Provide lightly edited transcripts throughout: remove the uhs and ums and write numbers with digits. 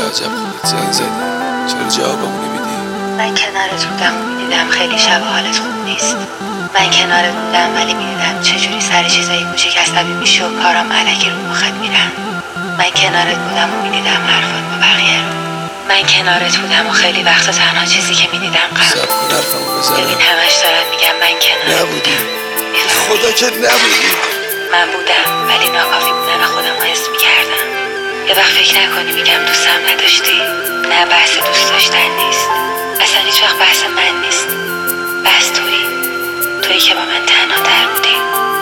عجب خودت زنگ زدی، چرا جوابمو نمیدی؟ من کنارت بودم و میدیدم خیلی شب حالت خوب نیست. من کنارت بودم ولی میدیدم چجوری سر چیزای کوچیک عصبی میشی و کارام الکی رو مخت میرم. من کنارت بودم و میدیدم حرفات با بقیه رو. من کنارت بودم و خیلی وقتا تنها چیزی که میدیدم صبر کن حرفمو بزنم. ببین همش دارم میگم من کنارت نبودی، خدا که نبودی. من بودم ولی ناکافی بودن خودم رو حس میکردم. یه وقت فکر نکنی میگم دوستم نداشتی. نه، بحث دوست داشتن نیست، اصلا هیچ وقت بحث من نیست. بحث تویی که با من تنها تر بودی.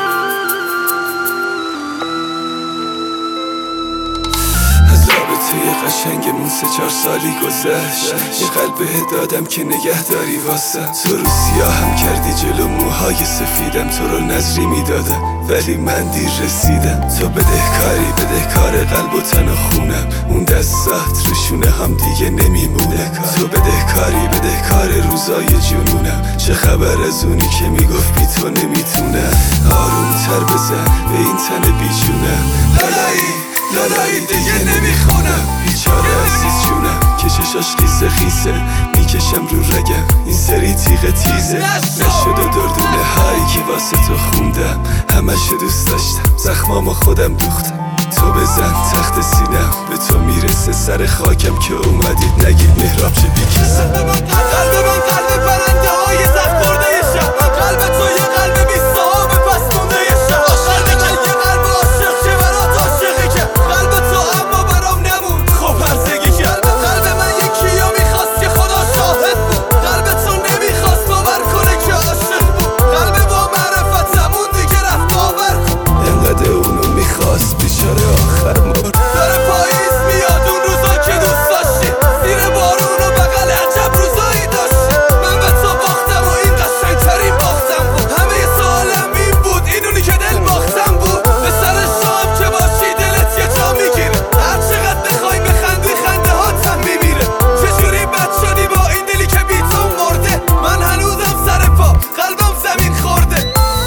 توی قشنگمون 3-4 سالی گذشت. یه قلب دادم که نگه داری واسه تو رو سیاهم کردی جلو موهای سفیدم. تو رو نظری میدادم ولی من دیر رسیدم. تو بدهکار قلب و تن و خونم. اون دستات روشونه هم دیگه نمیمونه. تو بدهکار روزای جنونم. چه خبر از اونی که میگفت بی تو نمیتونم. آروم تر بزن به این تن بیجونم. لالایی دیگه نمیخونم. بیچاره عزیز جونم که چشاش خیسه میکشم رو رگم. این سری تیغ تیزه نشد و دردونه هایی که واسه تو خوندم. همشو دوست داشتم، زخمامو خودم دوختم. تو بزن تخت سینم به تو میرسه. سر خاکم که اومدید نگید مهراب چه بیکسه. قلب من پرنده های زخم خورده شب. قلب تو یه قلب بی صاحب پس مونده شب. قلب من یه قلب عاشق چه برات عاشقی که قلب تو اما برام نمون خب هرزگی کرد. قلب من یکی رو میخواست که خدا شاهد بود. قلب تو نمیخواست باور کنه که عاشق بود. قلب با معرفتمون دیگه رفت باور کن. انقدر اونو میخواست بیچاره آخر مرد. داره پاییز میاد اون روزا که دوست داشتی. زیر بارون و بغل عجب روزایی داشتی. من به تو باختم و این قشنگترین باختم بود. همه سوالم این بود اینونی که دل باختم بود. به سر شام که باشی دلت یه جا میگیره. هر چقدر بخوای بخندی خنده هاتم میمیره. چجوری بد شدی با این دلی که بی تو مرده. من هنوزم سر پا قلبم زمین خورده.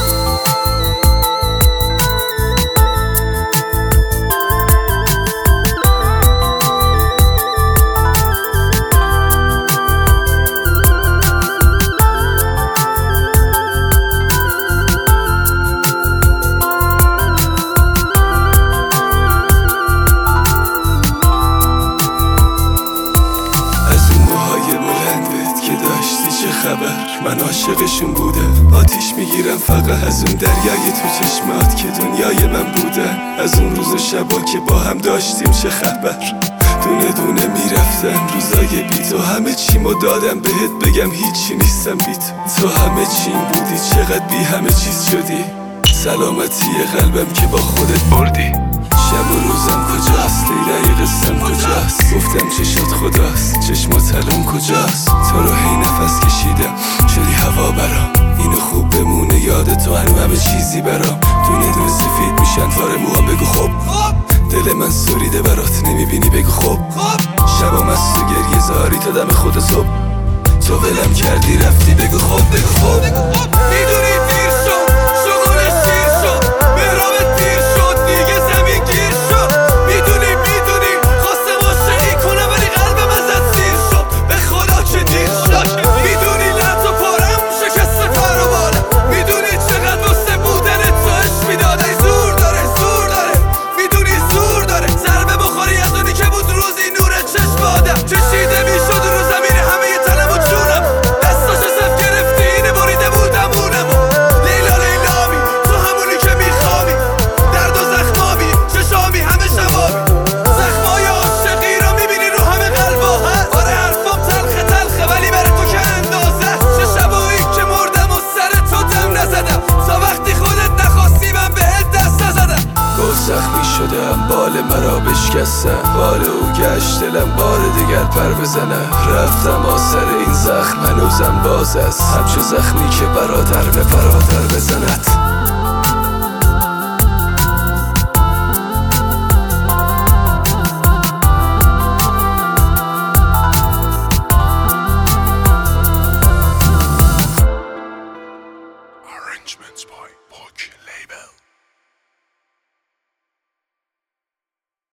من عاشقشون بودم، آتیش میگیرم فقط از اون دریای تو چشمات که دنیای من بودن. از اون روز و شبا که با هم داشتیم چه خبر. دونه دونه میرفتم روزای بی تو. همه چیمو دادم بهت بگم هیچی نیستم بی تو. تو همه چیم بودی چقدر بی همه چیز شدی. سلامتی قلبم که با خودت بردی. شب و روزم کجاست، لیلای قصم کجاست. گفتم چشات خداست، چشمات الان کجاست. تو رو هی نفس کشیدم شدی هوا برام. اینو خوب بمونه یاد تو هنو همه چیزی برام. دونه دونه سفید میشن تار موام بگو خب. دل من سوریده برات نمیبینی بگو خب. شبام از تو گریه زاری تا دم خود صبح. تو ولم کردی رفتی بگو خب بگو خب. میدونی دیر شد شغلش دیر شد. مهراب دیر شد دیگه زمین گیر شد. میدونی خواسته عاشقی کنم ولی قلبم ازت سیر شد. به خدا چه دیر شد. میدونی لحظه پارم شکسته پر و بالم. میدونی چقدر واسه بودن تو عشق میداد. زور داره میدونی زور داره. ضربه بخوری از اونی که بود روزی نور چشم آدم. کشیده میشد رو زمین همه تنم و جونم. دستاشو صف گرفتی اینه بریده بودم اونمو. لیلامی تو همونی که میخوابی. درد و زخمامی چشامی همه شبابی. زخمای عاشقی رو میبینی رو همه قلبا هست. آره حرفام تلخه ولی بره تو که اندازه. چه شبایی که مردم و سر تو دم نزدم. تا وقتی خودت نخواستی من بهت دست نزدم. گل زخمی شدم بال مرا بشکستم. بال او گشت دلم بار دیگر پر بزنم. رفتم آثر این زخم هنوزم باز است. همچو زخمی که برادر به برادر بزند. Arrangements by Poke Label.